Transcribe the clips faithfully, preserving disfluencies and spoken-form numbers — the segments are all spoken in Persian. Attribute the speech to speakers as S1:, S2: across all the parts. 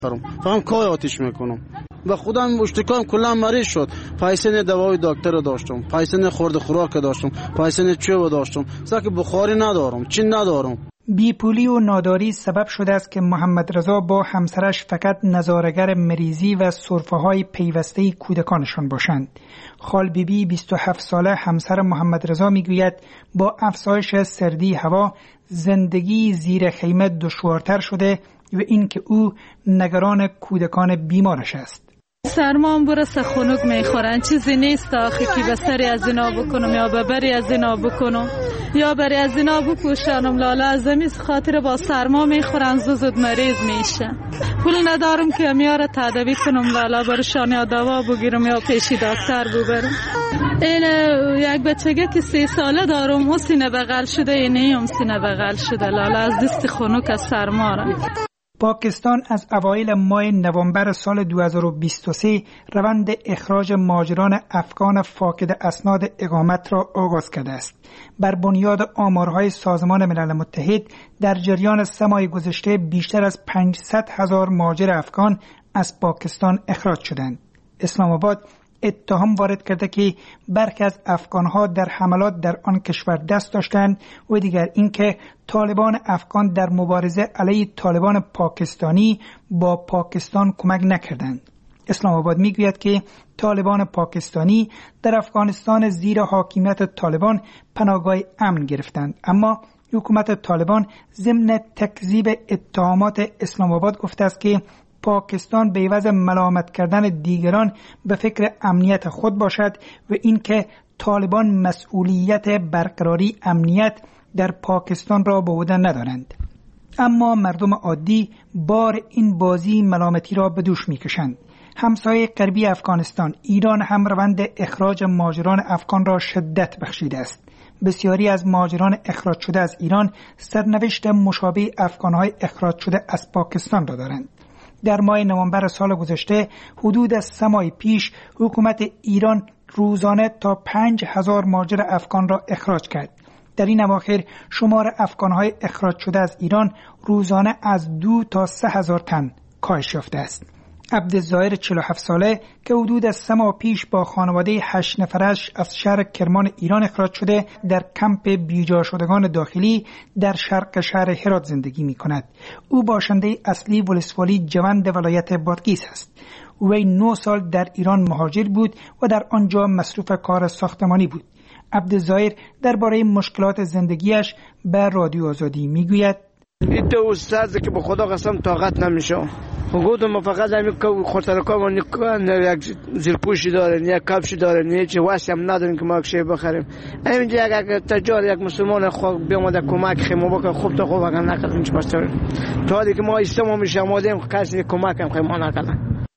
S1: فهم کای آتیش میکنم و خودم اشتکام کلا مریض شد. پیسه دوای دکتر داشتم، پیسه خورد خوراک داشتم، پیسه چوب داشتم، ساک بخاری ندارم، چی ندارم.
S2: بیپولی و ناداری سبب شده است که محمد رضا با همسرش فقط نظاره‌گر مریضی و سرفه‌های پیوسته کودکانشان باشند. خال بیبی بیست و هفت ساله همسر محمد رضا میگوید با افزایش سردی هوا زندگی زیر خیمه دشوارتر شده و اینکه او نگران کودکان بیمارش است.
S3: سرمان برسه خنک میخورن، چیزی نیست آخی که به سری از اینا بکنم یا به بری از اینا بکنم یا بری از اینا بپوشانم. لاله از امیز خاطر با سرما میخورن زود مریض میشه. پول ندارم که میاره تداوی کنم لاله برشان یا دوا بگیرم یا پیشی دکتر ببرم. این یک بچگه که سی ساله دارم او سینه بغل شده، اینه هم سینه بغل شده لاله از دست خنک از سرما را.
S2: پاکستان از اوایل ماه نوامبر سال دو هزار و بیست و سه روند اخراج مهاجران افغان فاقد اسناد اقامت را آغاز کرده است. بر بنیاد آمارهای سازمان ملل متحد در جریان سه ماه گذشته بیشتر از پانصد هزار مهاجر افغان از پاکستان اخراج شدند. اسلام آباد اتهام وارد کرده که برخی از افغانها در حملات در آن کشور دست داشتند و دیگر اینکه طالبان افغان در مبارزه علیه طالبان پاکستانی با پاکستان کمک نکردند. اسلام آباد میگوید که طالبان پاکستانی در افغانستان زیر حاکمیت طالبان پناهگاه امن گرفتند، اما حکومت طالبان ضمن تکذیب اتهامات اسلام آباد گفته است که پاکستان به عوض ملامت کردن دیگران به فکر امنیت خود باشد و اینکه طالبان مسئولیت برقراری امنیت در پاکستان را به عهده ندارند. اما مردم عادی بار این بازی ملامتی را به دوش میکشند. همسایه غربی افغانستان ایران هم روند اخراج مهاجران افغان را شدت بخشیده است. بسیاری از مهاجران اخراج شده از ایران سرنوشت مشابه افغانهای اخراج شده از پاکستان را دارند. در ماه نوامبر سال گذشته حدود از سه ماه پیش حکومت ایران روزانه تا پنج هزار مهاجر افغان را اخراج کرد. در این اواخر شمار افغانهای اخراج شده از ایران روزانه از دو تا سه هزار تن کاهش یافته است. عبدالظاهر چهل و هفت ساله که حدود از سه ماه پیش با خانواده هشت نفرش از شهر کرمان ایران اخراج شده در کمپ بیجا شدگان داخلی در شرق شهر هرات زندگی می کند. او باشنده اصلی ولسوالی جوند ولایت بادغیس است. وی نه سال در ایران مهاجر بود و در آنجا مصروف کار ساختمانی بود. عبدالظاهر درباره مشکلات زندگیش به رادیو آزادی می گوید:
S4: این دو استاد که به خدا قسم طاقت نمیشه. گفتم فقط همین که خاطرکام نه یک زیرپوشی داره، نه یک کفشی داره، نه هیچ واسه هم نداریم که ما چه بخریم. اینجا اگر تجار یک مسلمان خود بیامد کمک خیمو بکنه خوب تا خوب اگر نکردیم چه باشه. تا وقتی که ما استمو میشه آمادیم کسی کمک هم خیمو نکنه.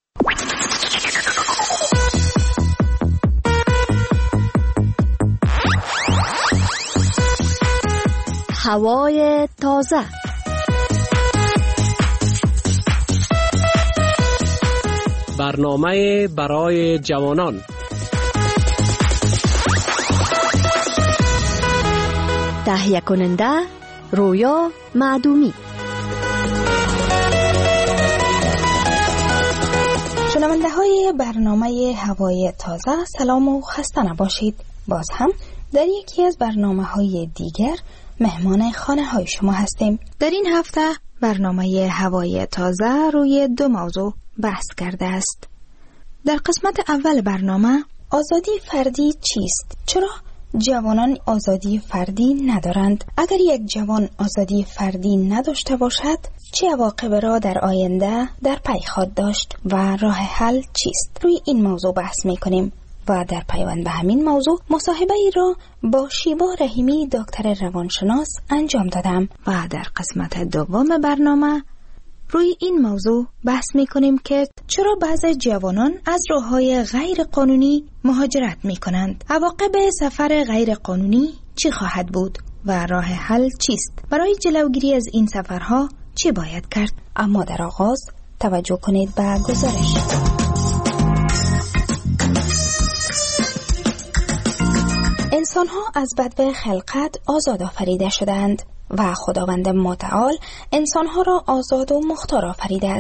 S5: هوای تازه.
S6: برنامه برای جوانان.
S5: تهیه کننده رویا معدومی.
S7: شنونده های برنامه هوای تازه، سلام و خسته نباشید. باز هم در یکی از برنامه های دیگر مهمان خانه های شما هستیم. در این هفته برنامه هوای تازه روی دو موضوع بحث کرده است. در قسمت اول برنامه آزادی فردی چیست؟ چرا جوانان آزادی فردی ندارند؟ اگر یک جوان آزادی فردی نداشته باشد چه عواقب را در آینده در پی خواهد داشت و راه حل چیست؟ روی این موضوع بحث می‌کنیم و در پیوند به همین موضوع مصاحبه ای را با شیوا رحیمی دکتر روانشناس انجام دادم و در قسمت دوم برنامه روی این موضوع بحث می کنیم که چرا بعضی جوانان از راه‌های غیر قانونی مهاجرت می کنند؟ عواقب سفر غیر قانونی چی خواهد بود و راه حل چیست؟ برای جلوگیری از این سفرها چی باید کرد؟ اما در آغاز توجه کنید به گزارش. انسان‌ها از بدو خلقت آزاد آفریده شدند و خداوند متعال انسان‌ها را آزاد و مختار آفریده است.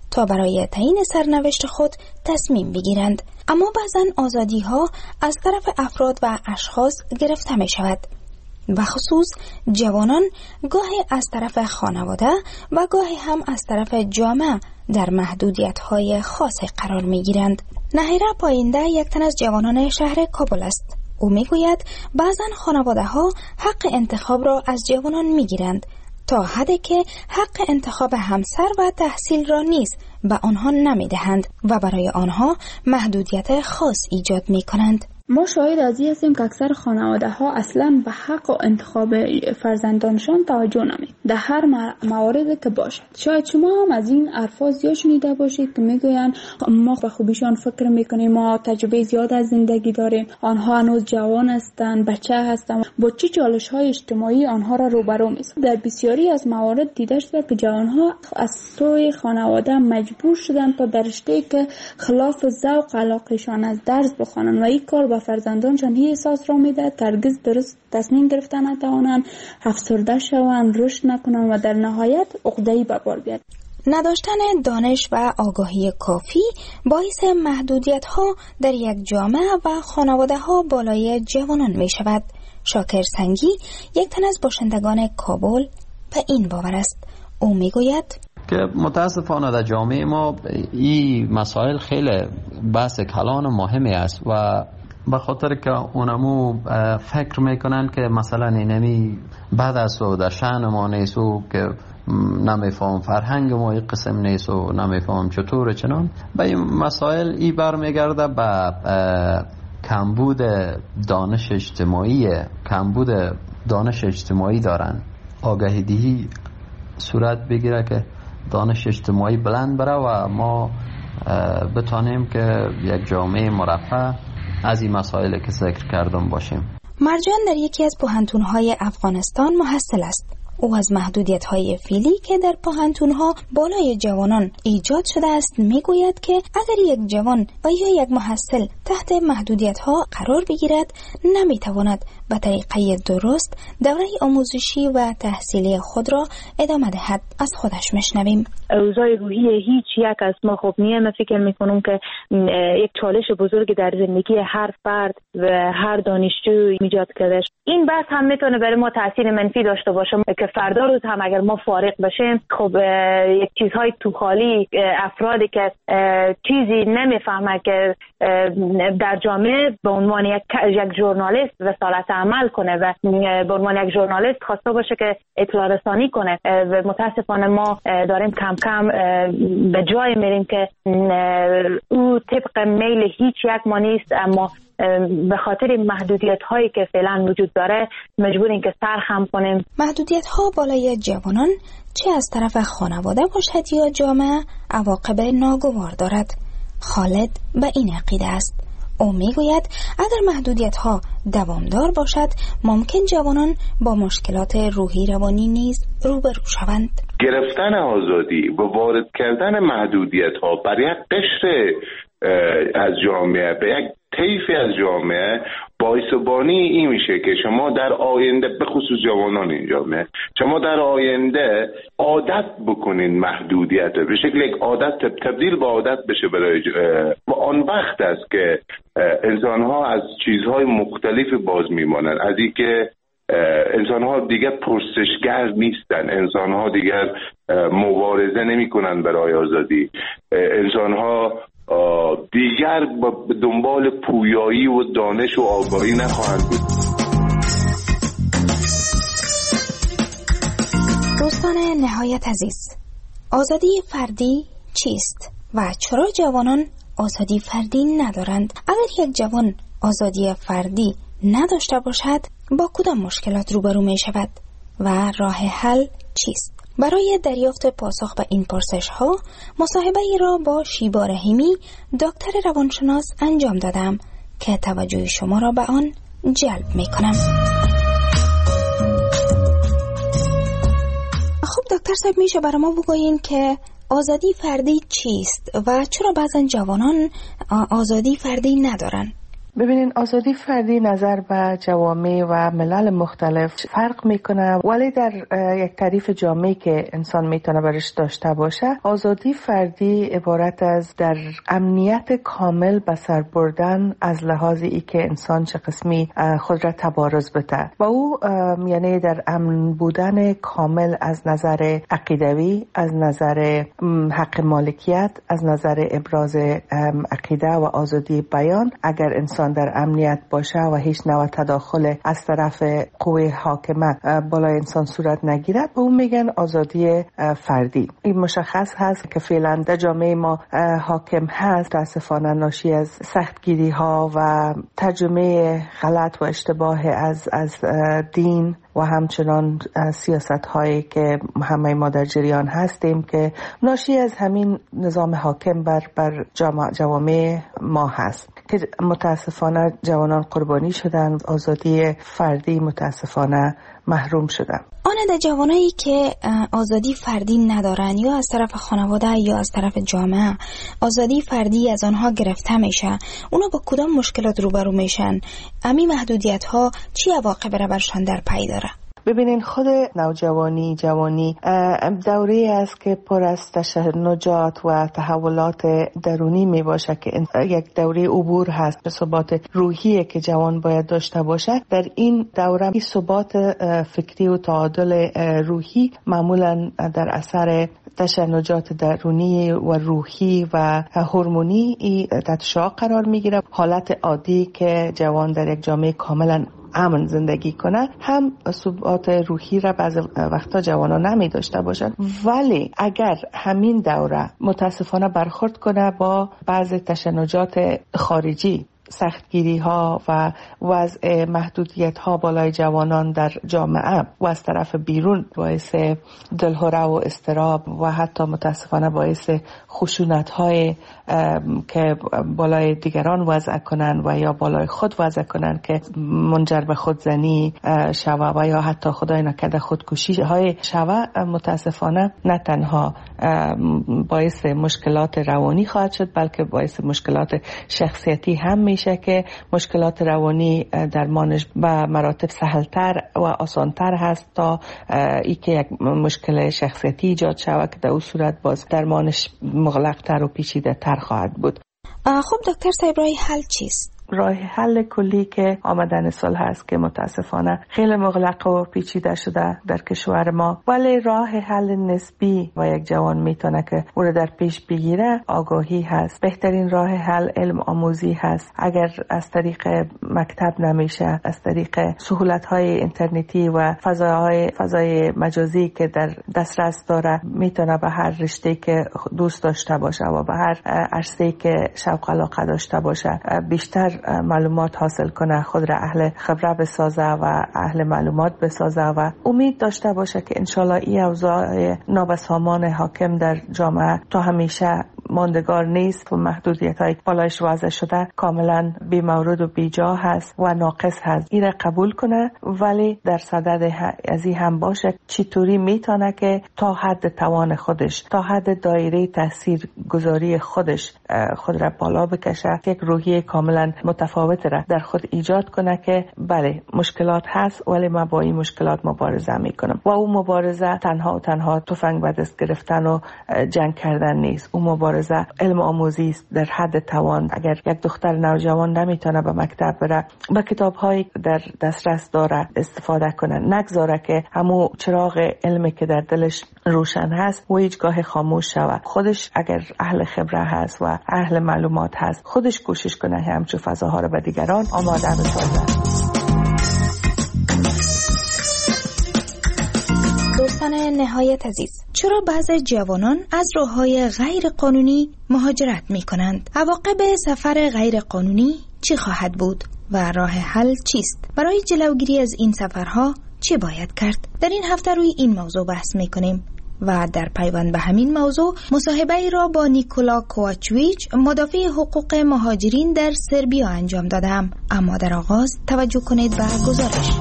S7: تا برای تعیین سرنوشت خود تصمیم بگیرند. اما بعضن آزادی ها از طرف افراد و اشخاص گرفته می شود و خصوص جوانان گاهی از طرف خانواده و گاهی هم از طرف جامعه در محدودیت های خاص قرار می گیرند. نهیره پاینده یک تن از جوانان شهر کابل است. او می گوید بعضن خانواده ها حق انتخاب را از جوانان می گیرند تا حدی که حق انتخاب همسر و تحصیل را نیز به آنها نمی دهند و برای آنها محدودیت خاص ایجاد می کنند.
S8: ما شاهد از این هستیم که اکثر خانواده ها اصلا به حق و انتخاب فرزندانشان توجه نمی در هر مواردی که باشد. شاید شما هم از این الفاظ زیاد شنیده باشید که میگویند ما به خوبیشان فکر میکنیم، ما تجربه زیاد از زندگی داریم، آنها هنوز جوان هستند، بچه هستند، با چه چالش های اجتماعی آنها را روبرو می‌سازد. در بسیاری از موارد دیده شده که جوانها از سوی خانواده مجبور شدند تا در رشته‌ای که خلاف ذوق علاقه‌شان از درس بخوانند و این کار به فرزندانشان این احساس را میده که هرگز درست تصمیم گرفتن نتوانند، افسرده شوند، رشد نکنند و در نهایت عقده‌ای به بار بیاد.
S7: نداشتن دانش و آگاهی کافی باعث محدودیت ها در یک جامعه و خانواده ها بالای جوانان می شود. شاکر سنگی یک تن از باشندگان کابل به این باور است. او می گوید
S9: که متاسفانه در جامعه ما این مسائل خیلی بحث کلان و مهمی است و به خاطر که اونمو فکر میکنن که مثلا اینمی بعد از و در شأن ما نیست و که نمیفهم فرهنگ ما این قسم نیست و نمیفهم چطور چنان به این مسائل ای برمیگرده به کمبود دانش اجتماعی کمبود دانش اجتماعی دارن. آگاهی دهی صورت بگیره که دانش اجتماعی بلند بره و ما بتانیم که یک جامعه مرفه از این مسائل که ذکر کردم باشیم.
S7: مرجان در یکی از پوهنتون‌های افغانستان محصل است. او از محدودیت‌های فعلی که در پوهنتون‌ها بالای جوانان ایجاد شده است میگوید که اگر یک جوان و یا یک محصل تحت محدودیت‌ها قرار بگیرد نمیتواند به طریقه درست دوره آموزشی و تحصیلی خود را ادامه دهد. از خودش میشنویم.
S10: اوضاع روحی هیچ یک از ما خوب نیست. من فکر میکنم که یک چالش بزرگ در زندگی هر فرد و هر دانشجو ایجاد کرده. این بحث هم میتونه برای ما تاثیر منفی داشته باشه که فردا روز هم اگر ما فارغ بشیم خب یک چیزهای تو خالی افرادی که چیزی نمیفهمه که در جامعه به عنوان یک یک ژورنالیست رسالت عمل کنه و به عنوان یک ژورنالیست خواسته باشه که اطلاع رسانی کنه و متاسفانه ما داریم کم کم به جای میریم که او طبق میل هیچ یک ما نیست، اما به خاطر محدودیت هایی که فعلا وجود داره مجبوریم که سرخم کنیم.
S7: محدودیت ها بالای جوانان چه از طرف خانواده باشد یا جامعه عواقب ناگوار دارد. خالد به این عقیده است. او میگوید اگر محدودیت ها دوامدار باشد ممکن جوانان با مشکلات روحی روانی نیز روبرو شوند.
S11: گرفتن آزادی و وارد کردن محدودیت ها بر یک قشر از جامعه به یک طیفی از جامعه باعث و بانی این میشه که شما در آینده به خصوص جوانان این جامعه شما در آینده عادت بکنین محدودیت به شکل یک عادت تبدیل به عادت بشه برای و آن وقت است که انسان ها از چیزهای مختلف باز میمانند، از این که انسان ها دیگر پرسشگر نیستن، انسان ها دیگر مبارزه نمی کنن برای آزادی، انسان ها دیگر به دنبال پویایی و دانش و آگاهی نخواهند بود.
S7: دوستان نهایت عزیز، آزادی فردی چیست و چرا جوانان آزادی فردی ندارند؟ اگر یک جوان آزادی فردی نداشته باشد با کدام مشکلات روبرو می شود و راه حل چیست؟ برای دریافت پاسخ به این پرسش ها مصاحبه ای را با شیبا رحیمی دکتر روانشناس انجام دادم که توجه شما را به آن جلب می کنم. خب دکتر صاحب، میشه برای ما بگویین که آزادی فردی چیست و چرا بعضن جوانان آزادی فردی ندارن؟
S12: ببینین آزادی فردی نظر به جوامع و ملل مختلف فرق میکنه، ولی در یک تعریف جامعی که انسان میتونه برش داشته باشه، آزادی فردی عبارت از در امنیت کامل به سر بردن از لحاظ ای که انسان چه قسمی خود را تبارز بده و او یعنی در امن بودن کامل از نظر عقیدوی، از نظر حق مالکیت، از نظر ابراز عقیده و آزادی بیان. اگر انسان در امنیت باشه و هیچ نوع تداخل از طرف قوه حاکمه بالای انسان صورت نگیرد، به اون میگن آزادی فردی. این مشخص هست که فعلا در جامعه ما حاکم هست متاسفانه ناشی از سختگیری ها و ترجمه غلط و اشتباه از از دین و همچنان سیاست هایی که همه ما در جریان هستیم که ناشی از همین نظام حاکم بر بر جوامع ما هست که متاسفانه جوانان قربانی شدن، آزادی فردی متاسفانه محروم شدن.
S7: آن در جوانایی که آزادی فردی ندارن یا از طرف خانواده یا از طرف جامعه آزادی فردی از آنها گرفته میشه، اونا با کدام مشکلات روبرو میشن؟ امی محدودیت ها چی عواقب را برشان در پی داره؟
S12: ببینین خود نوجوانی جوانی دوره است که پر از تشنجات و تحولات درونی می باشه که یک دوره عبور هست به ثبات روحی که جوان باید داشته باشه. در این دوره ثبات فکری و تعادل روحی معمولا در اثر تشنجات درونی و روحی و هورمونی تحت شعاع قرار میگیره. حالت عادی که جوان در یک جامعه کاملا امن زندگی کنه هم ثبات روحی را بعض وقتا جوانا نمی داشته باشن، ولی اگر همین دوره متاسفانه برخورد کنه با بعض تشنجات خارجی، سختگیری ها و وضع محدودیت ها بالای جوانان در جامعه و از طرف بیرون باعث دلهره و اضطراب و حتی متاسفانه باعث خشونت های که بالای دیگران وضع کنن و یا بالای خود وضع کنن که منجر به خودزنی شوه و یا حتی خدای نکرده خودکشی های شوه، متاسفانه نه تنها باعث مشکلات روانی خواهد شد بلکه باعث مشکلات شخصیتی هم میشه که مشکلات روانی درمانش به مراتب سهلتر و آسانتر هست تا ای که یک مشکل شخصیتی ایجاد شود که در اون صورت باز درمانش مغلق‌تر و پیچیده‌تر خواهد بود.
S7: خب دکتر صاحب راه حل چیست؟
S12: راه حل کلی که آمدن سال هست که متاسفانه خیلی مغلق و پیچیده شده در کشور ما، ولی راه حل نسبی و یک جوان میتونه که او رو در پیش بگیره آگاهی هست. بهترین راه حل علم آموزی هست. اگر از طریق مکتب نمیشه، از طریق سهولت‌های اینترنتی و فضاهای فضای مجازی که در دسترس داره میتونه به هر رشته که دوست داشته باشه و به هر عرصه‌ای که شوق علاقه داشته باشه بیشتر معلومات حاصل کنه، خود را اهل خبره بسازه و اهل معلومات بسازه و امید داشته باشه که انشالله این اوضاع نابسامان حاکم در جامعه تا همیشه ماندگار نیست و محدودیت های بالایش وضع شده کاملا بی مورد و بی جا هست و ناقص هست. این را قبول کنه، ولی در صدد از این هم باشه چطوری میتونه که تا حد توان خودش، تا حد دایره تاثیر گذاری خودش خود را بالا بکشه، یک روحیه کاملا متفاوت را در خود ایجاد کنه که بله مشکلات هست ولی من با این مشکلات مبارزه میکنم و اون مبارزه تنها و تنها تفنگ به دست گرفتن و جنگ کردن نیست. اون مبارزه علم آموزی است در حد توان. اگر یک دختر نوجوان نمیتونه به مکتب بره، با کتاب‌هایی در دسترس داره استفاده کنه، نگذاره که همون چراغ علمی که در دلش روشن هست و هیچگاه خاموش شود. خودش اگر اهل خبره هست و اهل معلومات هست، خودش کوشش کنه همچون فضاها رو به دیگران آماده بسازه.
S7: دوستان نهایت عزیز، چرا بعضی جوانان از راه‌های غیر قانونی مهاجرت می کنند؟ عواقب سفر غیر قانونی چی خواهد بود و راه حل چیست؟ برای جلوگیری از این سفرها چی باید کرد؟ در این هفته روی این موضوع بحث می کنیم و در پیوند به همین موضوع مصاحبه ای را با نیکولا کوواچویچ، مدافع حقوق مهاجرین در سربیا انجام دادم. اما در آغاز توجه کنید به گزارش.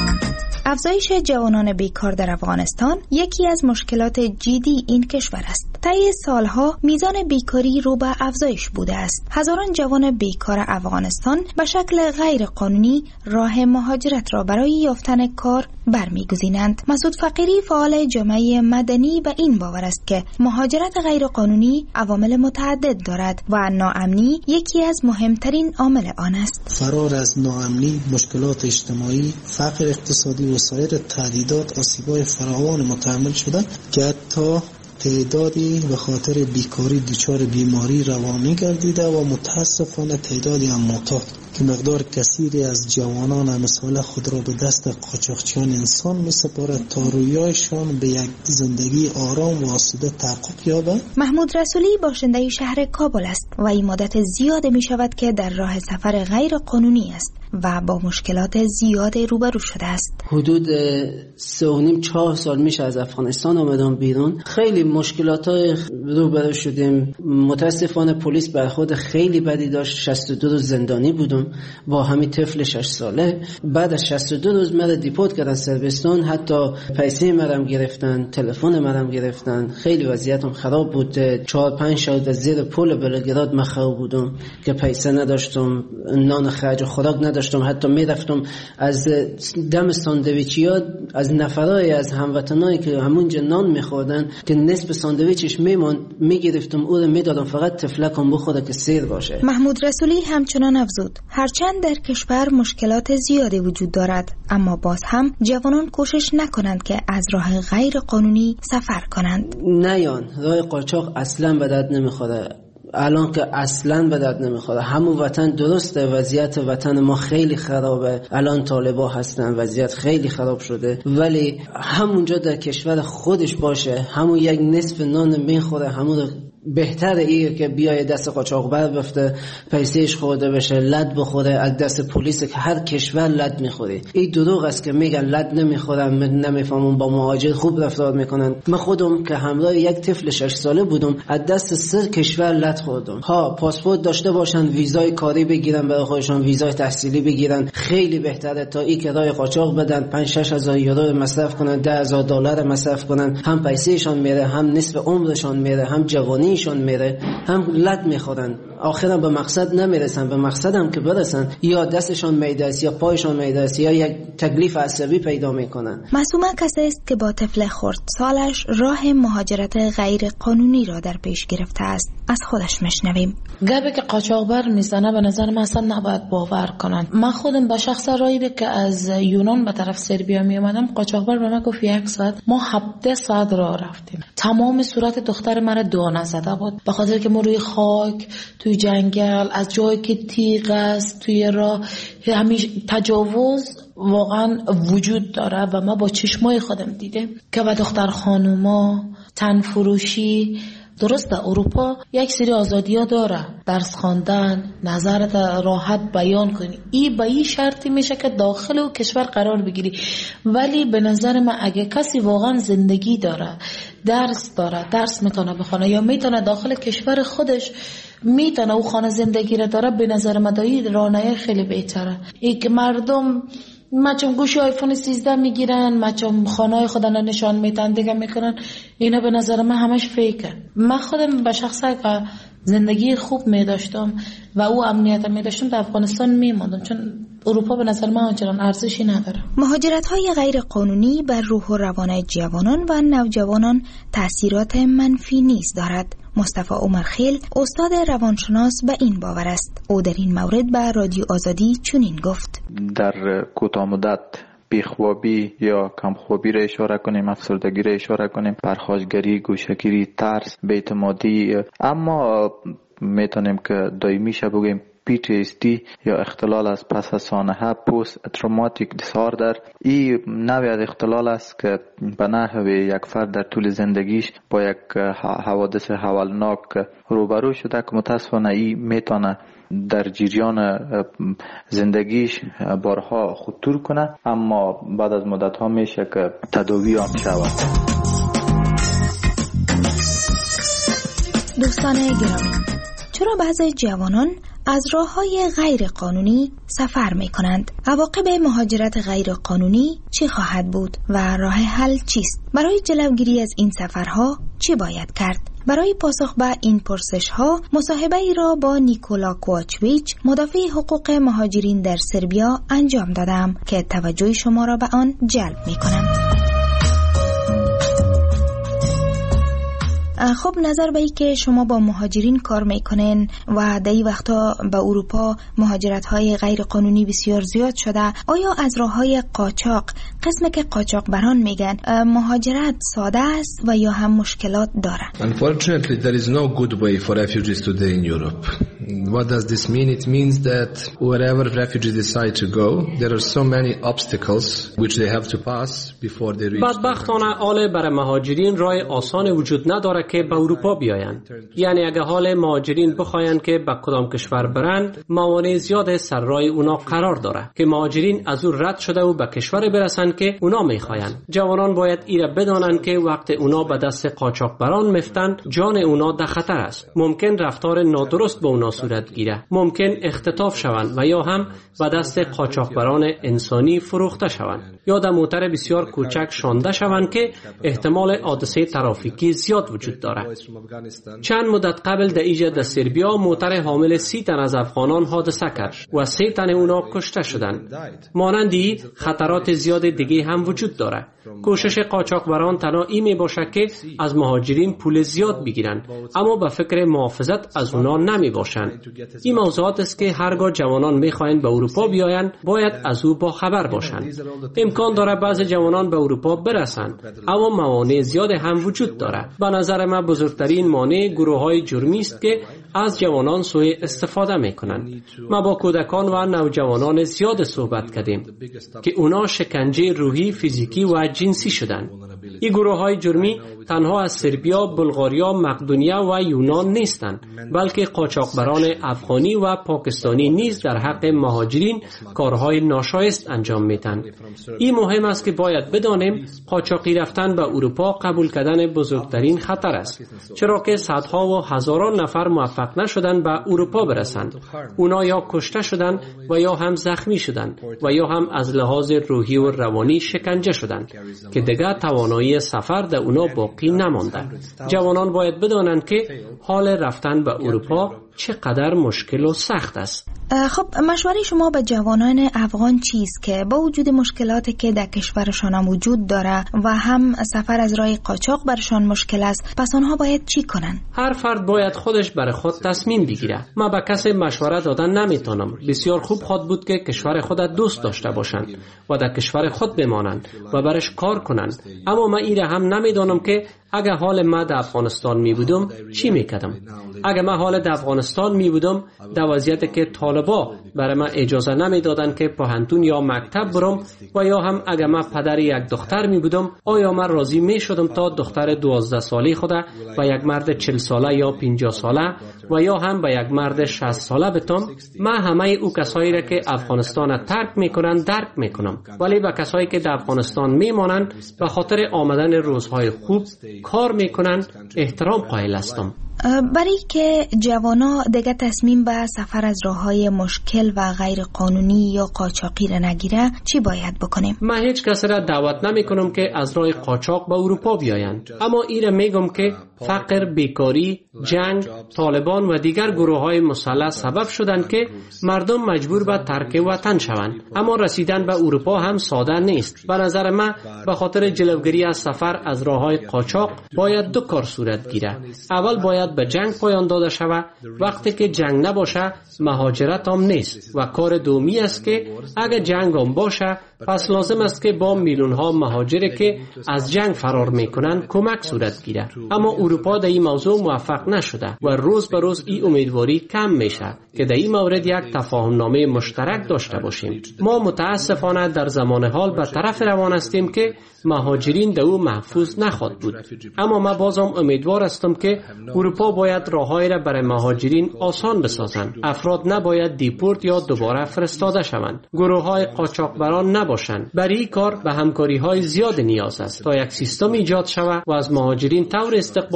S7: افزایش جوانان بیکار در افغانستان یکی از مشکلات جدی این کشور است. طی سالها میزان بیکاری رو به افزایش بوده است. هزاران جوان بیکار افغانستان به شکل غیر قانونی راه مهاجرت را برای یافتن کار برمیگزینند. مسعود فقیری فعال جامعه مدنی به این باور است که مهاجرت غیر قانونی عوامل متعدد دارد و ناامنی یکی از مهمترین عامل آن است.
S13: فرار از ناامنی، مشکلات اجتماعی، فقر اقتصادی و سایر تهدیدات آسیب‌های فراوان متحمل شده که حتی تعدادی به خاطر بیکاری دچار بیماری روانی گردیده و متاسفانه تعدادی هم معتاد که مقدار کثیری از جوانان امثال خود را به دست قاچاقچیان انسان می سپارد تا رویایشان به یک زندگی آرام و آسوده تحقق یابد.
S7: محمود رسولی باشنده شهر کابل است و این مدت زیاد می شود که در راه سفر غیر قانونی است و با مشکلات زیاد روبرو شده است.
S14: حدود سه و نیم چهار سال میشه از افغانستان آمدم بیرون. خیلی مشکلات های روبرو شدیم. متاسفانه پلیس برخورد خیلی بدی داشت. شصت و دو روز زندانی بودم با همین طفل شش ساله. بعد از شصت و دو روز مرا دیپورت کردن سربستان. حتی پیسه مرا گرفتن، تلفن مرا گرفتن. خیلی وضعیتم خراب بود. چهار پنج شب زیر پل بلگراد مخرب بودم که پیسه نداشتم، نان خرج و خوراک نداشتم. حتی میرفتم از دم ساندویچیا از نفرای از هموطنایی که همونجا نان میخوردن که نصف ساندویچش میموند میگرفتم او رو میدادم فقط تفلکم بخوره که سیر باشه.
S7: محمود رسولی همچنان افزود هرچند در کشور مشکلات زیادی وجود دارد اما باز هم جوانان کوشش نکنند که از راه غیر قانونی سفر کنند.
S14: نیان راه قاچاق اصلا به درد نمیخوره. الان که اصلا به درد نمیخوره. همون وطن درسته، وضعیت وطن ما خیلی خرابه، الان طالبا هستن، وضعیت خیلی خراب شده، ولی همونجا در کشور خودش باشه همون یک نصف نان میخوره، همون بهتره ایه که بیای دست قاچاقبر بفته، پیسهش خورده بشه، لد بخوره از دست پلیس که هر کشور لد میخوری. این دروغ است که میگن لد نمیخورم، نمیفهمم با مهاجر خوب رفتار میکنن. من خودم که همراه یک طفل شش ساله بودم از دست سه کشور لد خوردم. ها پاسپورت داشته باشن، ویزای کاری بگیرن برای خودشون، ویزای تحصیلی بگیرن، خیلی بهتره تا این که راه قاچاق بدن، پنج شش هزار یورو مصرف کنن، ده هزار دلار مصرف کنن، هم پیسهشون میره، هم نصف عمرشون میره، هم جوانی شون میره، هم لد میخورن، آخرا به مقصد نمیرسن. به مقصد هم که برسن یا دستشون میدرس یا پایشون میدرس یا یک تکلیف عصبی پیدا میکنن.
S7: معصومه کسی است که با طفل خرد سالش راه مهاجرت غیر قانونی را در پیش گرفته است. از خودش میشنویم.
S15: گبه که قاچاقبر میزنه به نظر من اصلا نباید باور کنن. من خودم به شخص رایی که از یونان به طرف سربیا می اومدم، قاچاقبر به من گفت یک ساعت، ما هفده ساعت راه رفتیم. تمام صورت دختر مرا دانه زده بود به خاطر که ما روی خاک، توی جنگل، از جایی که تیغ است توی راه، همیشه تجاوز واقعا وجود داره و ما با چشمای خودم دیدم که با دختر خانوما تن فروشی. درست در اروپا یک سری آزادی ها داره، درس خواندن، نظرت راحت بیان کنی، این به این شرطی میشه که داخل و کشور قرار بگیری. ولی به نظر من اگه کسی واقعا زندگی داره، درس داره، درس میتونه بخونه یا میتونه داخل کشور خودش میتونه او خانه زندگی را داره، به نظر من دایی رانه خیلی بهتره. ای که مردم مچم گوشی آیفون سیزده میگیرن، مچم خانه خودن رو نشان میتن دیگه میکنن، اینا به نظر من همش فیکه. من خودم به شخصه که زندگی خوب میداشتم و او امنیت میداشتم در افغانستان میماندم، چون اروپا به نظر من آنچنان ارزشی نداره.
S7: مهاجرت‌های غیر قانونی بر روح و روان جوانان و نوجوانان تأثیرات منفی نیز دارد. مصطفی عمرخیل استاد روانشناس به این باور است. او در این مورد به رادیو آزادی چنین گفت:
S16: در کوتاه مدت بیخوابی یا کمخوابی را اشاره کنیم، افسردگی را اشاره کنیم، پرخاشگری، گوشه‌گیری، ترس، بی‌اعتمادی، اما میتونیم که دائمیش بگیم پی تی اس دی یا اختلال از پس از سانحه، پست تروماتیک دیساردر. این نوعی از اختلال است که به نحو یک فرد در طول زندگیش با یک حوادث هولناک روبرو شده که متاسفانه این میتونه در جریان زندگیش بارها خطور کنه، اما بعد از مدت ها میشه که تداوی هم شود.
S7: دوستان گرامی، چرا بعضی جوانان از راه‌های غیر قانونی سفر می‌کنند؟ عواقب مهاجرت غیر قانونی چی خواهد بود و راه حل چیست؟ برای جلوگیری از این سفرها چی باید کرد؟ برای پاسخ به این پرسش ها مصاحبه ای را با نیکولا کوواچویچ مدافع حقوق مهاجرین در سربیا انجام دادم که توجه شما را به آن جلب می کنم. خب نظر به ای که شما با مهاجرین کار میکنین و در این وقتا به اروپا مهاجرت های غیر قانونی بسیار زیاد شده، آیا از راه های قاچاق، قسم که قاچاق بران میگن، مهاجرت ساده است و یا هم مشکلات داره؟
S17: Unfortunately there is no good way for refugees today in Europe. What does this mean? It means that wherever refugees decide to go, there are so many obstacles which they have to pass before they reach.
S6: بدبختانه حال برای مهاجرین راه آسان وجود نداره که به اروپا بیاین. یعنی اگه حال مهاجرین بخواین که به کدام کشور برند، موانع زیاد سر راه اونا قرار داره که مهاجرین از او رد شده و به کشور برسن که اونا میخواین. جوانان باید ایره بدانن که وقت اونا به دست قاچاقبران مفتن، جان اونا در خطر است. ممکن رفتار نادرست به اونا صورت گیره، ممکن اختطاف شوند و یا هم به دست قاچاقبران انسانی فروخته شوند یا در موتر بسیار کوچک شانده شوند که احتمال حادثه ترافیکی زیاد وجود داره. چند مدت قبل در ایجاد در سربیا موتر حامل سی تن از افغانان حادثه کرد و سه تن اونا کشته شدند. مانندی خطرات زیاد دیگه هم وجود داره. کوشش قاچاقبران تنها این می باشه که از مهاجرین پول زیاد بگیرن، اما به فکر محافظت از اونا نمی باشن. این موضوعات است که هرگاه جوانان می خواهند به اروپا بیاین باید از او با خبر باشن. امکان داره بعض جوانان به اروپا برسن، اما موانع زیاد هم وجود داره. به نظر من بزرگترین مانع گروه های جرمی است که از جوانان سوء استفاده میکنند. ما با کودکان و نوجوانان زیاد صحبت کردیم که اونا شکنجه روحی، فیزیکی و جنسی شدند. این گروه های جرمی تنها از سربیا، بلغاریا، مقدونیه و یونان نیستند، بلکه قاچاقبران افغانی و پاکستانی نیز در حق مهاجرین کارهای ناشایست انجام میدن. این مهم است که باید بدانیم قاچاقی رفتن به اروپا قبول کردن بزرگترین خطر است، چرا که صدها و هزاران نفر موفق نشدن به اروپا برسند. اونا یا کشته شدند و یا هم زخمی شدند و یا هم از لحاظ روحی و روانی شکنجه شدند که دیگر توانایی سفر در اونا باقی نمانده. جوانان باید بدانند که حال رفتن به اروپا چقدر مشکل و سخت است.
S7: خب مشوره شما به جوانان افغان چیست که با وجود مشکلاتی که در کشورشان هم وجود داره و هم سفر از راه قاچاق برشان مشکل است، پس آنها باید چی کنن؟
S6: هر فرد باید خودش برای خود تصمیم بگیره. من به کسی مشوره دادن نمیتونم. بسیار خوب خود بود که کشور خود دوست داشته باشند و در کشور خود بمانند و برش کار کنند. اما من ایره هم نمیدونم که اگه حال من در افغانستان می بودم چی میکردم. اگه من حال در افغانستان می بودم در وضعیتی که طالبا برای من اجازه نمی دادن که پانتون یا مکتب برم و یا هم اگه من پدر یک دختر می بودم، آیا من راضی می شدم تا دختر دوازده ساله خدا و یک مرد چل ساله یا پنجاه ساله و یا هم به یک مرد شصت ساله بتم؟ من همه او کسایی را که افغانستان ترک میکنن درک میکنم، ولی به کسایی که در افغانستان میمانند به خاطر آمدن روزهای خوب کار میکنن احترام قائل هستم.
S7: برای که جوانا دیگه تصمیم به سفر از راههای مشکل و غیر قانونی یا قاچاقی را نگیره چی باید بکنیم؟
S6: من هیچ کس را دعوت نمی کنم که از راه قاچاق به اروپا بیایند، اما ایره میگم که فقر، بیکاری، جنگ، طالبان و دیگر گروه های مسلح سبب شدند که مردم مجبور به ترک وطن شوند. اما رسیدن به اروپا هم ساده نیست. به نظر من به خاطر جلوگیری از سفر از راه های قاچاق باید دو کار صورت گیره. اول باید به جنگ پایان داده شود. وقتی که جنگ نباشه مهاجرت هم نیست و کار دومی است که اگر جنگ هم باشه پس لازم است که با میلیون ها مهاجری که از جنگ فرار میکنن کمک صورت گیره. اما اروپا در این موضوع موفق نشده و روز به روز این امیدواری کم میشه که در این مورد یک تفاهم نامه مشترک داشته باشیم. ما متاسفانه در زمان حال به طرف روان هستیم که مهاجرین در او محفوظ نخواهد بود. اما من بازم امیدوار هستم که اروپا باید راههایی را برای مهاجرین آسان بسازند. افراد نباید دیپورت یا دوباره فرستاده شوند. گروه های قاچاقبران نباشند. برای این کار به همکاری های زیاد نیاز است تا یک سیستم ایجاد شود و از مهاجرین طور استقبال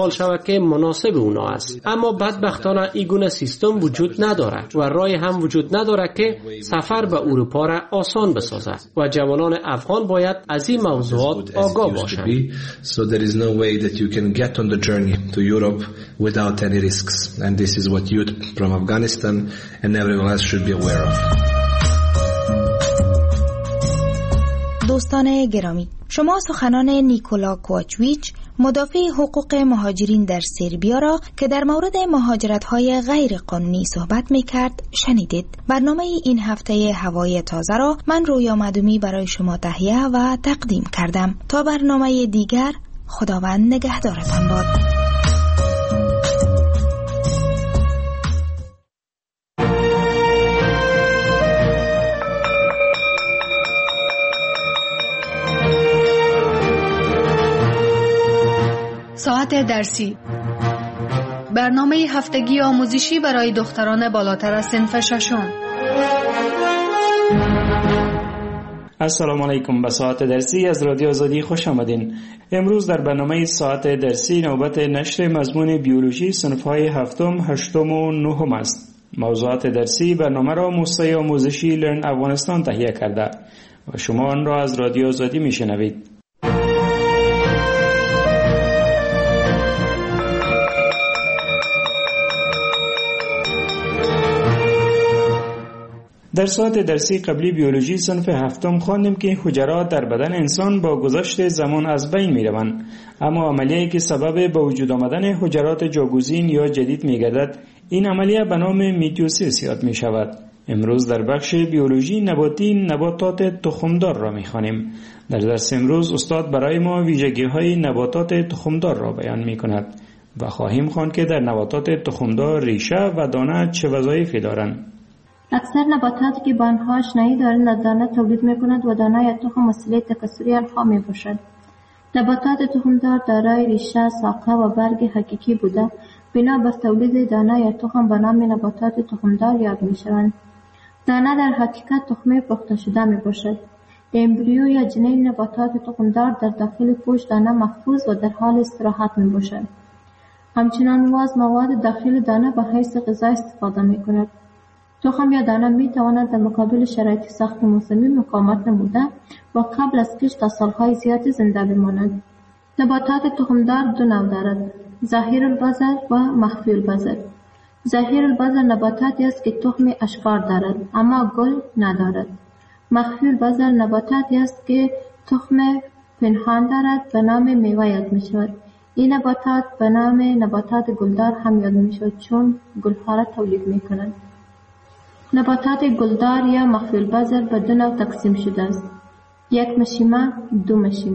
S6: دنبال شود که مناسب اونا است. اما بدبختانه این گونه سیستم وجود ندارد و رای هم وجود ندارد که سفر به اروپا را آسان بسازد و جوانان افغان باید از این موضوعات آگاه باشند.
S17: So there is no way that you can get on the journey to Europe without any risks, and this is what youth from Afghanistan and everyone else should be aware of.
S7: دوستان گرامی، شما سخنان نیکولا کوچویچ مدافع حقوق مهاجرین در سربیا را که در مورد مهاجرت‌های غیر قانونی صحبت می‌کرد شنیدید. برنامه این هفته هوای تازه را من رویا معدومی برای شما تهیه و تقدیم کردم. تا برنامه دیگر، خداوند نگهدارتان باد.
S18: ساعت درسی، برنامه هفتگی آموزشی برای دختران بالاتر از صنف ششم.
S19: السلام علیکم. به ساعت درسی از رادیو آزادی خوش آمدین. امروز در برنامه ساعت درسی نوبت نشر مضمون بیولوژی صنف‌های هفتم، هشتم و نهم است. موضوعات درسی برنامه را موسسه آموزشی لرن افغانستان تهیه کرده و شما آن را از رادیو آزادی میشنوید. در ساعت درسی قبلی بیولوژی صنف هفتم خواندیم که حجرات در بدن انسان با گذشت زمان از بین می روند، اما عملیه‌ای که سبب به وجود آمدن حجرات جاگزین یا جدید می گردد، این عملیه به نام میتوسیس یاد می شود. امروز در بخش بیولوژی نباتی نباتات تخمدار را می خوانیم. در درس امروز استاد برای ما ویژگی‌های نباتات تخمدار را بیان می کند و خواهیم خواند که در نباتات تخمدار ریشه و دانه چه وظایفی دارند.
S20: اکثر نباتاتی که با آنها آشنایی دارند دانه تولید می‌کند و دانه یا تخم وسیله تکثری آنها می‌باشد. نباتات تخمدار دارای ریشه، ساقه و برگ حقیقی بوده بنا بر تولید دانه یا تخم به نام نباتات تخمدار یاد می‌شوند. دانه در حقیقت تخمه پخته شده می‌باشد. امبریو یا جنین نباتات تخمدار در داخل پوست دانه محفوظ و در حال استراحت می‌باشد. همچنان واز مواد داخل دانه به حیث غذا استفاده می‌کند. تخم یا دانه می تواند در مقابل شرایط سخت موسمی مقاومت نموده و قبل از کشت تا سالهای زیادی زنده بماند. نباتات تخمدار دو نوع دارد: ظاهر البذر و مخفی البذر. ظاهر البذر نباتاتی است که تخم اشکار دارد اما گل ندارد. مخفی البذر نباتاتی است که تخم پنهان دارد به نام میوه یاد می شود. این نباتات به نام نباتات گلدار هم یاد می شود چون گلها را تولید می کنند. نباتات گلدار یا مخفی البذر به دو نوع تقسیم شده است: یک مشیمه، دو مشیمه.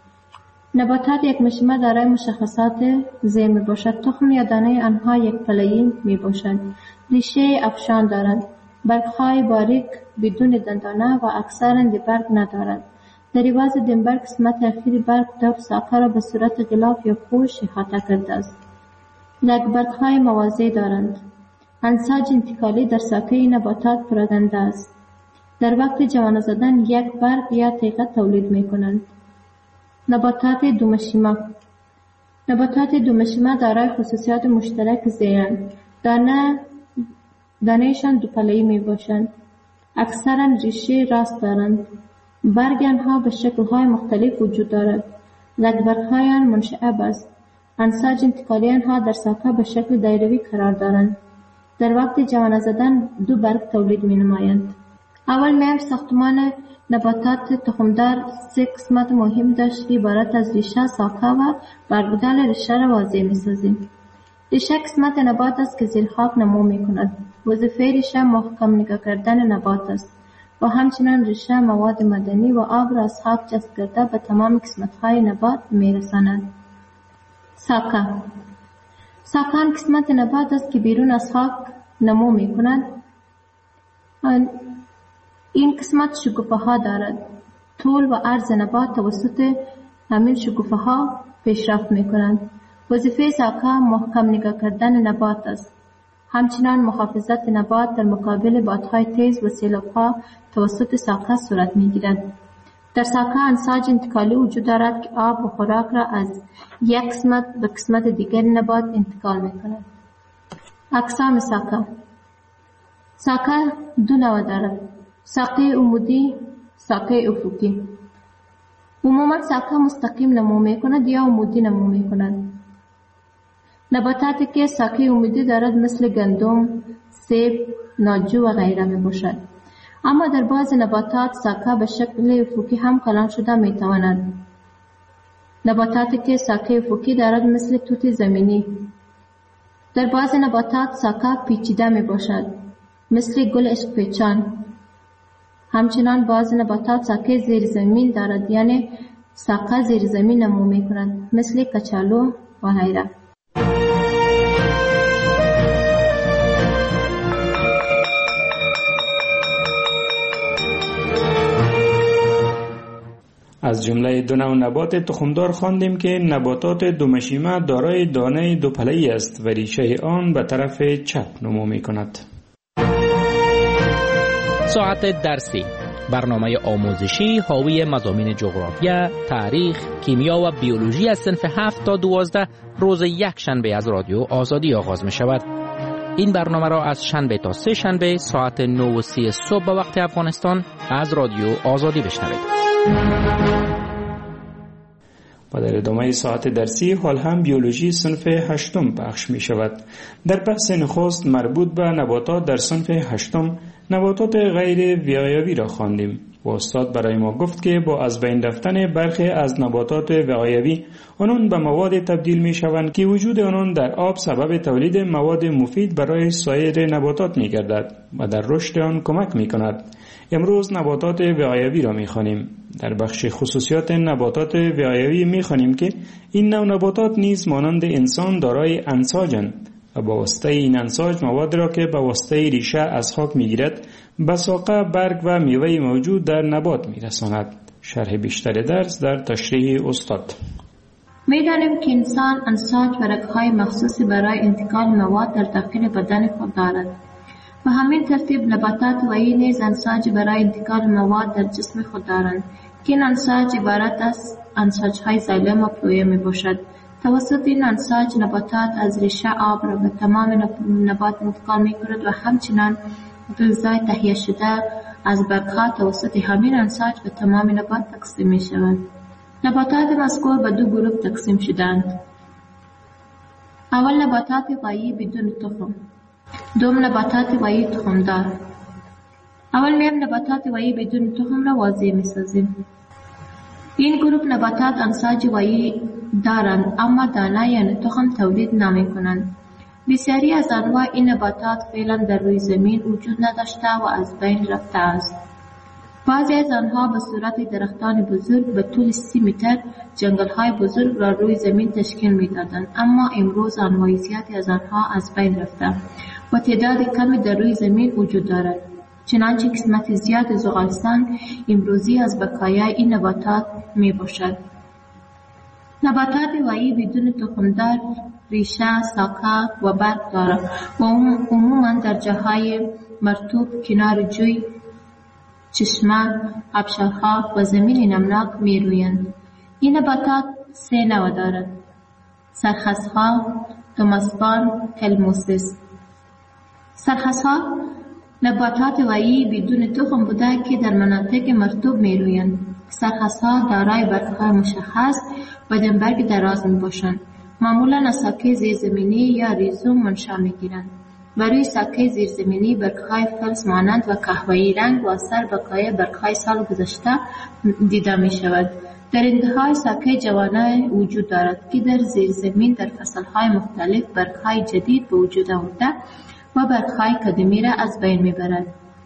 S20: نباتات یک مشیمه دارای مشخصات زیر می باشد. تخم یا دانه آنها یک پله‌ای می باشد. ریشه افشان دارد. برگ‌های باریک بدون دندانه و اکثراً برگ ندارد. در عوض دنبر قسمت اخیر برگ دو ساقه را به صورت غلاف یا پوش احاطه کرده است. برگ‌های موازی دارند. انساج انتقالی در ساقه نباتات پراکنده است. در وقت جوانه زدن یک برگ یا تیغه تولید می کنند. نباتات دومشیمه. نباتات دومشیمه دارای خصوصیات مشترک زیرند. دانه دانهشان دو پله‌ای می باشند. اکثرا ریشه راست دارند. برگ آنها به شکل‌های مختلف وجود دارد. برگ‌های آن منشعب است. انساج انتقالی آنها در ساقه به شکل دایروی قرار دارند. در وقت جوانه زدن دو برگ تولید می نمایند. اول میم ساختمان نباتات تخمدار سه قسمت مهم داشت که عبارت از ریشه، ساقه و بربودن ریشه را واضح می سازیم. ریشه قسمت نبات است که زیر خاک نمو می کند. وظیفه ریشه محکم نگاه کردن نبات است و همچنان ریشه مواد معدنی و آب را از خاک جذب کرده به تمام قسمت های نبات می رساند. ساقه ساقه آن قسمت نبات است که بیرون از خاک نمو می کند. این قسمت شکوفه ها دارد. طول و عرض نبات توسط همین شکوفه ها پیشرفت می کنند. وظیفه ساقه محکم نگاه کردن نبات است. همچنان محافظت نبات در مقابل بادهای تیز و سیلاب‌ها توسط ساقه صورت می گیرد. در ساکه انساج انتقالی وجود دارد که آب و خوراک را از یک قسمت به قسمت دیگر نبات انتقال می کند. اقسام ساکه: ساکه دو نوع دارد: ساکه عمودی، ساکه افقی. عموما ساکه مستقیم نمو می کند یا عمودی نمو می کند. نباتاتی که ساکه عمودی دارد مثل گندم، سیب، ناجو و غیره می باشد. اما در بعض نباتات ساکه به شکل افقی هم کلان شده می تواند. نباتاتی که ساکه افقی دارد مثل توت زمینی. در بعض نباتات ساکه پیچیده می باشد مثل گل عشق پیچان. همچنان بعض نباتات ساکه زیر زمین دارد، یعنی ساکه زیر زمین نمو می کند مثل کچالو و غیره.
S19: از جمله دو نوع نبات تخمدار خواندیم که نباتات دومشیمه دارای دانه دوپله‌ای است و ریشه آن به طرف چپ نمو می کند.
S21: ساعت درسی، برنامه آموزشی حاوی مضامین جغرافیا، تاریخ، کیمیا و بیولوژی از صنف هفت تا دوازده روز یک شنبه از رادیو آزادی آغاز می شود. این برنامه را از شنبه تا سه شنبه ساعت نه و سی صبح به وقت افغانستان از رادیو آزادی بشنوید.
S19: و در ادامه ساعت درسی حال هم بیولوژی صنف هشتم پخش می شود. در بحث نخست مربوط به نباتات در صنف هشتم نباتات غیر وقایوی را خواندیم و استاد برای ما گفت که با از بین رفتن برخی از نباتات وقایوی آنان به مواد تبدیل می شوند که وجود آنان در آب سبب تولید مواد مفید برای سایر نباتات می گردد و در رشد آن کمک می کند. امروز نباتات وقایوی را می خوانیم. در بخش خصوصیات نباتات وقایوی می خوانیم که این نوع نباتات نیز مانند انسان دارای انساجند و با واسطه این انساج مواد را که با واسطه ریشه از خاک می گیرد به ساقه، برگ و میوه موجود در نبات می رساند. شرح بیشتر درس در تشریح استاد.
S20: می دانیم که انسان انساج و رگ‌های مخصوصی برای انتقال مواد در داخل بدن خود دارد. و همین ترتیب نباتات و این نیز انساج برای انتقال مواد در جسم خود دارند که این انساج عبارت از انساج‌های زایلم و پلویه می باشد. توسط این انساج نباتات از ریشه آب را به تمام نبات انتقال می کند و همچنان غذای تهیه شده از برگ‌ها توسط همین انساج به تمام نبات تقسیم می شود. نباتات مذکور به دو گروه تقسیم شدند. اول نباتات غایی بدون تخم، دوم نباتات غایی تخمدار. اول میم نباتات غایی بدون تخم را واضح می سازیم. این گروه نباتات انساج غایی دارند اما دانه یعنی تخم تولید نمی کنند. بسیاری از انواع این نباتات فعلا در روی زمین وجود نداشته و از بین رفته است. بعضی از آنها به صورت درختان بزرگ به طول سی متر جنگل‌های بزرگ را روی زمین تشکیل می‌دادند، اما امروز انواع زیادی از آنها از بین رفته و تعداد کمی در روی زمین وجود دارد. چنانچه قسمت زیاد زغالسنگ امروزی از بقایای این نباتات میباشد. نباتات غایی بدون تخمدار ریشه، ساقه و برگ دارد و عموما در جاهای مرطوب، کنار جوی، چشمه، آبشارها و زمین نمناک می رویند. این نباتات سه نوع دارد: سرخسها، توماسپان، کلموسیس. سرخسها نباتات غایی بدون تخم بوده که در مناطق مرطوب می رویند. سرخسها دارای برگ‌های مشخص و دنبرگ دراز می باشند. معمولا از ساکه زیرزمینی یا ریزوم منشأ می گیرند. برای ساکه زیرزمینی برگ‌های فلز مانند و قهوه‌ای رنگ و اثر بقای برگ‌های سال گذشته دیده می شود. در انتهای ساکه جوانه وجود دارد که در زیرزمین در فصل‌های مختلف برگ‌های جدید به وجود آورده و برگ‌های قدیمی را از بین می برد.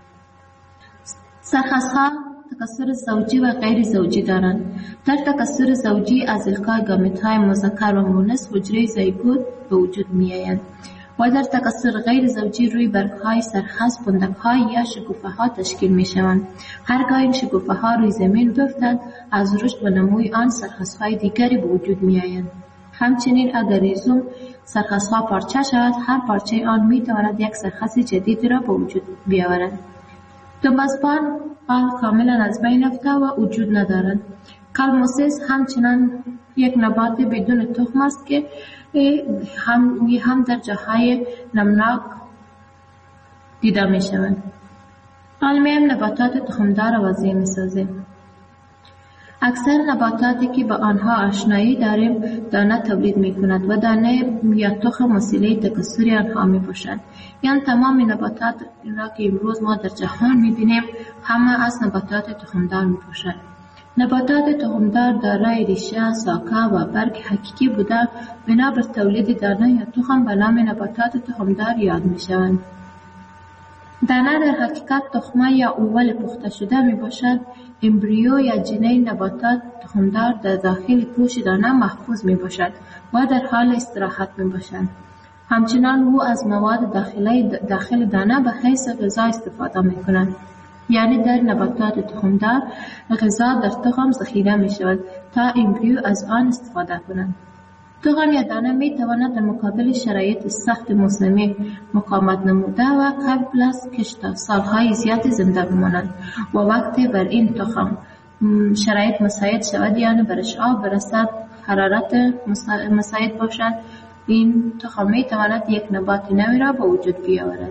S20: سرخسها تکثر زوجی و غیر زوجی دارند. در تکثر زوجی از القای گامیت‌های مذکر و مؤنث حجره زیگوت به وجود می‌آیند و در تکثر غیر زوجی روی برگ‌های سرخس پوندک‌ها یا شکوفه‌ها تشکیل می‌شوند. هرگاه این شکوفه‌ها روی زمین بیفتند از رشد و نموی آن سرخس‌های دیگری به وجود می‌آیند. همچنین اگر ریزوم سرخس‌ها پارچه شود، هر پارچه آن می‌تواند یک سرخس جدید را به وجود بیاورد. دوماسپان آن کاملا از بین رفته و وجود ندارد. کالموسیس همچنان یک نبات بدون تخم است که هم هم در جاهای نمناک دیده می شود. علمیم نباتات تخمدار وضعی می سازیم. اکثر نباتاتی که با آنها آشنایی داریم دانه تولید می کند و دانه یا تخم وسیله تکثری آنها می باشد. یعنی تمام نباتات را که امروز ما در جهان می بینیم همه از نباتات تخمدار می باشد. نباتات تخمدار دارای ریشه، ساقه و برگ حقیقی بوده بنا بر تولید دانه یا تخم به نام نباتات تخمدار یاد می شوند. دانه در حقیقت تخمه یا اول پخته شده می باشد. امبریو یا جنین نباتات تخمدار در داخل پوش دانه محفوظ می باشد و در حال استراحت می باشد. همچنان او از مواد داخلی داخل دانه به حیث غذا استفاده می کند. یعنی در نباتات تخمدار غذا در تخم ذخیره می شود تا امبریو از آن استفاده کند. تخم یا دانه می تواند در مقابل شرایط سخت موسمی مقاومت نموده و قبل از کشت سالهای زیادی زنده بمانند و وقتی بر این تخم شرایط مساعد شود یعنی برش آب برسد حرارت مساعد باشد این تخم می تواند یک نبات نوی را به وجود بیاورد.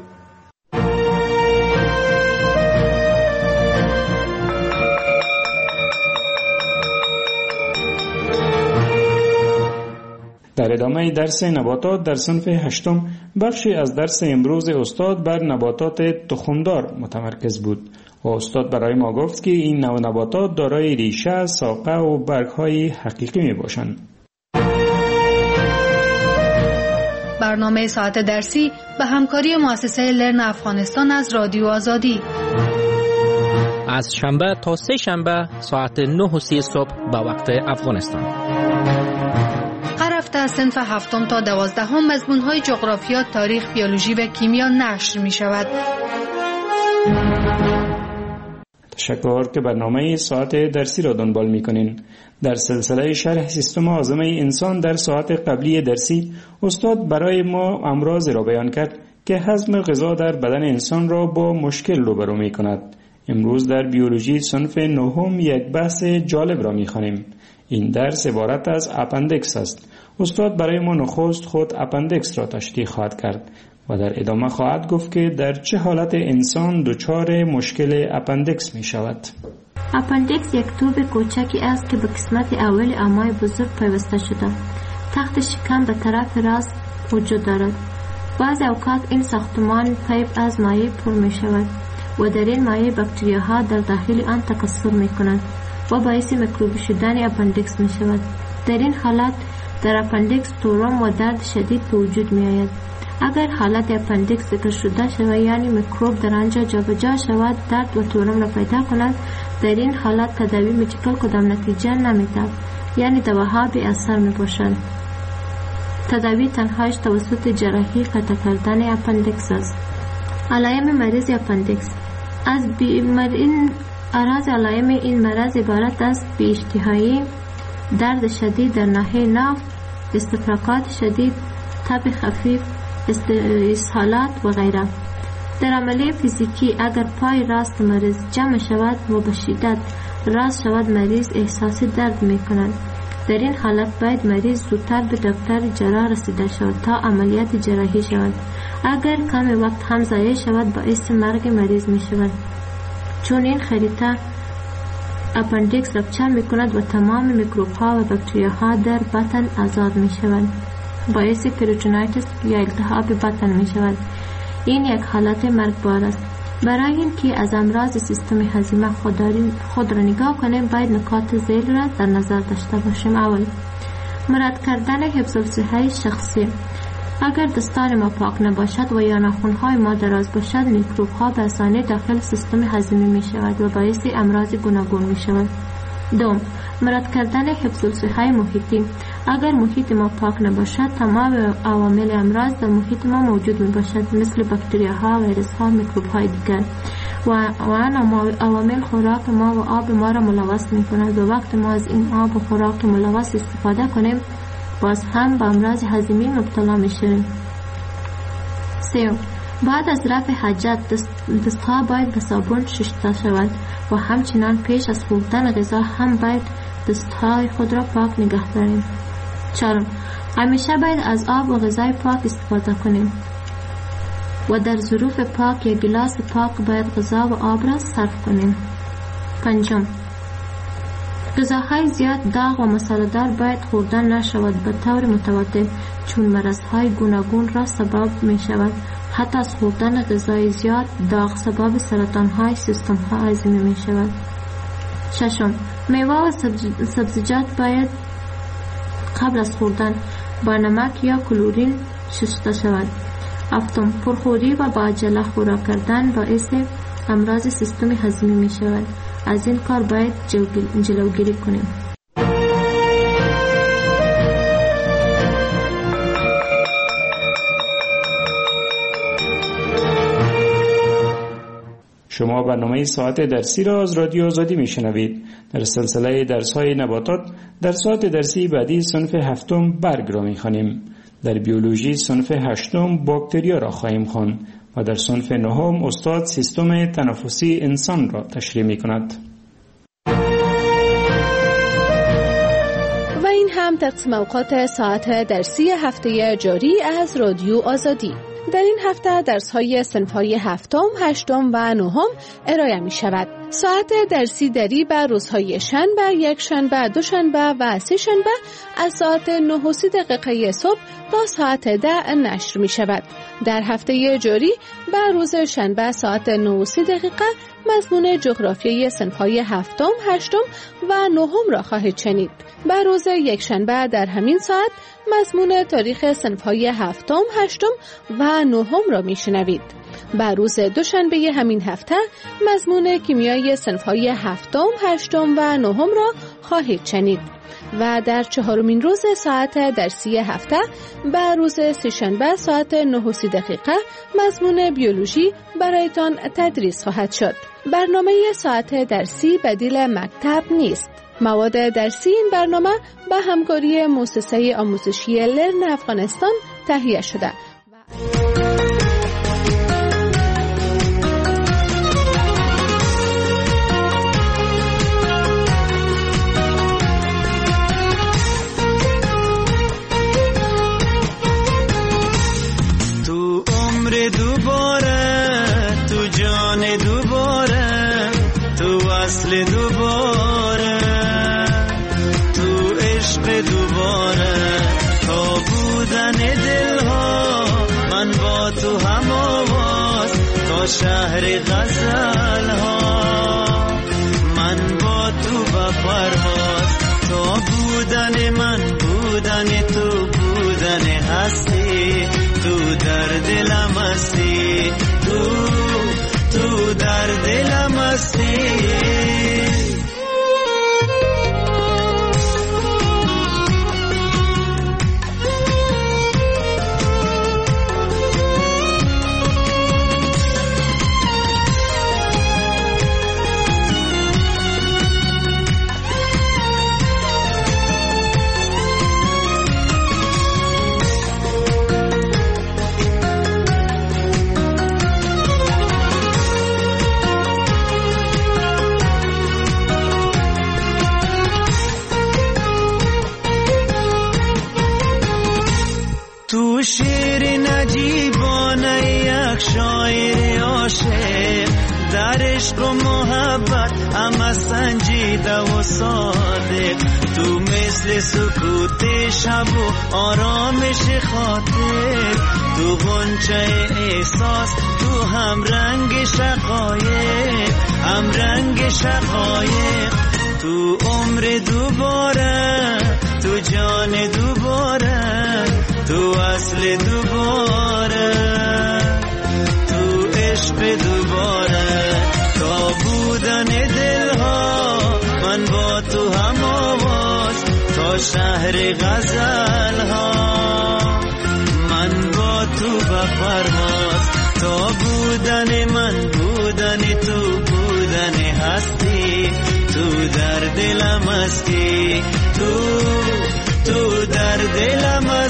S19: در ادامه درس نباتات در صنف هشتم بخشی از درس امروز استاد بر نباتات تخمدار متمرکز بود و استاد برای ما گفت که این نوع نباتات دارای ریشه، ساقه و برگ‌های حقیقی می باشند.
S18: برنامه ساعت درسی به همکاری مؤسسه لرن افغانستان از رادیو آزادی
S21: از شنبه تا سه شنبه ساعت نه و سی صبح به وقت افغانستان.
S18: هر هفته صنف هفتم تا دوازدهم مضمون‌های جغرافیا، تاریخ، بیولوژی و کیمیا نشر می شود.
S19: تشکر که برنامه ساعت درسی را دنبال می کنین. در سلسله شرح سیستم هاضمه انسان در ساعت قبلی درسی استاد برای ما امراض را بیان کرد که هضم غذا در بدن انسان را با مشکل روبرو می کند. امروز در بیولوژی صنف نهم یک بحث جالب را می خوانیم. این درس عبارت از اپندکس است. استاد برای ما نخست خود اپندکس را تشریح خواهد کرد و در ادامه خواهد گفت که در چه حالت انسان دچار مشکل اپندکس می شود.
S20: اپندکس یک توب کوچکی است که به قسمت اول امعای بزرگ پیوسته شده. تخت شکم به طرف راست وجود دارد. بعض اوقات این ساختمان پیپ از مایع پر می شود و در این مایع باکتریاها در داخل آن تکثر می کنند و باعث میکروبی شدن اپندکس می شود. در این حالت در اپندکس تورم و درد شدید به وجود می آید. اگر حالت اپندکس ذکر شده شود یعنی میکروب در آنجا جابجا شود درد و تورم را پیدا کند، در این حالت تداوی مدیکال کدام نتیجه نمیدهد یعنی دواها بی اثر می باشند. تداوی تنهایش توسط جراحی قطع کردن اپندکس است. علائم مریض اپندکس از بیمار این اراز علائم این مرض عبارت است بی اشتهایی، درد شدید در ناحیه ناف، استفراغات شدید، تب خفیف، اسهالات و غیره. در عملیه فیزیکی اگر پای راست مریض جمع شود و به شدت راست شود مریض احساس درد می کند. در این حالت باید مریض زودتر به دکتر جراح رسیده شود تا عملیات جراحی شود. اگر کم وقت هم ضایع شود باعث مرگ مریض می شود، چون این خریطه اپندکس رپچر می کند و تمام میکروب ها و باکتریا ها در بطن آزاد می شوند. باعث پریتونایتس یا التهاب بطن می شود. این یک حالت مرگبار است. برای اینکه از امراض سیستم هضمی خود را نگاه کنیم باید نکات ذیل را در نظر داشته باشیم. اول، مراد کردن حفظ الصحه شخصی. اگر دستان ما پاک نباشد و یا ناخن‌های ما دراز باشد میکروب‌ها به آسانی داخل سیستم هضمی می شود و باعث امراض گوناگون می شود. دوم، مراد کردن حفظ الصحه محیطی. اگر محیط ما پاک نباشد تمام عوامل امراض در محیط ما موجود می باشد مثل باکتریاها، ویروس‌ها، میکروب‌های دیگر و آن عوامل خوراک ما و آب ما را ملوث می کند و وقت ما از این آب و خوراک ملوث استفاده کنیم باز هم به امراض هضمی مبتلا می شویم. سوم، بعد از رفع حاجت دست دستها باید به صابون شسته شود و همچنان پیش از خوردن غذا هم باید دستهای خود را پاک نگه داریم. چهارم، همیشه باید از آب و غذای پاک استفاده کنیم و در ظروف پاک یا گلاس پاک باید غذا و آب را صرف کنیم. پنجم، غذاهای زیاد داغ و مساله‌دار باید خوردن نشود به طور متواتر، چون مرضهای گوناگون را سبب می شود. حتی از خوردن غذای زیاد داغ سبب سرطانهای سیستم ها هضمی می شود. ششم، میوه و سبزیجات باید قبل از خوردن با نمک یا کلورین شسته شود. هفتم، پرخوری و با عجله خوراک کردن باعث امراض سیستم هضمی می شود. از این کار باید جلوگیری کنیم.
S19: شما برنامه ساعت درسی را از رادیو آزادی میشنوید. در سلسله درس‌های نباتات در ساعت درسی بعدی صنف هفتم برگ را می‌خوانیم. در بیولوژی صنف هشتم باکتریا را خواهیم خواند و در صنف نهم استاد سیستم تنفسی انسان را تشریح می‌کند.
S1: و این هم تقسیم اوقات ساعت درسی هفته جاری از رادیو آزادی. در این هفته درس‌های صنف‌های هفتم، هشتم و نهم ارائه می‌شود. ساعت درسی دری بر روزهای شنبه، یک شنبه، دو شنبه و سه شنبه از ساعت نه و سی دقیقه صبح تا ساعت ده نشر می‌شود. در هفته جاری بر روز شنبه ساعت نه و سی دقیقه مضمون جغرافیای صنف‌های هفتم، هشتم و نهم را خواهید شنید. بر روز یک شنبه در همین ساعت مضمون تاریخ صنف‌های هفتم، هشتم و نهم را میشنوید. بر روز دوشنبه همین هفته مضمون کیمیای صنف‌های هفتم، هشتم و نهم را خواهید شنید. و در چهارمین روز ساعت درسی هفته بر روز سه‌شنبه ساعت نه و سی دقیقه مضمون بیولوژی برایتان تدریس خواهد شد. برنامه ساعت درسی بدیل مکتب نیست. مواد درسی این برنامه به همکاری مؤسسه آموزشی لرن افغانستان تهیه شده.
S22: تو عمر دوباره، تو جان دوباره، تو اصل دوباره، تو عشق دوباره، تا بودن دلها من با تو هم آواز، تا شهر غزل ها من با تو با پرواز، تا بودن من بودن تو بودن هستی، تو در دلم هستی، تو تو در دلم هستی. تو شیر نجیبانه یک شاعر عاشق، در عشق و محبت اما سنجیده و صادق، تو مثل سکوت شب و آرامش خاطر، تو غنچه احساس، تو هم رنگ شقایق، هم رنگ شقایق، تو عمر دوباره، تو جان دوباره، تو اصل دوباره، تو عشق دوباره، تا بودن دلها من با تو هم آواز، تا شهر غزل ها من با تو به پرواز، تا بودن من بودن تو بودن هستی، تو در دلم هستی، تو تو در دلم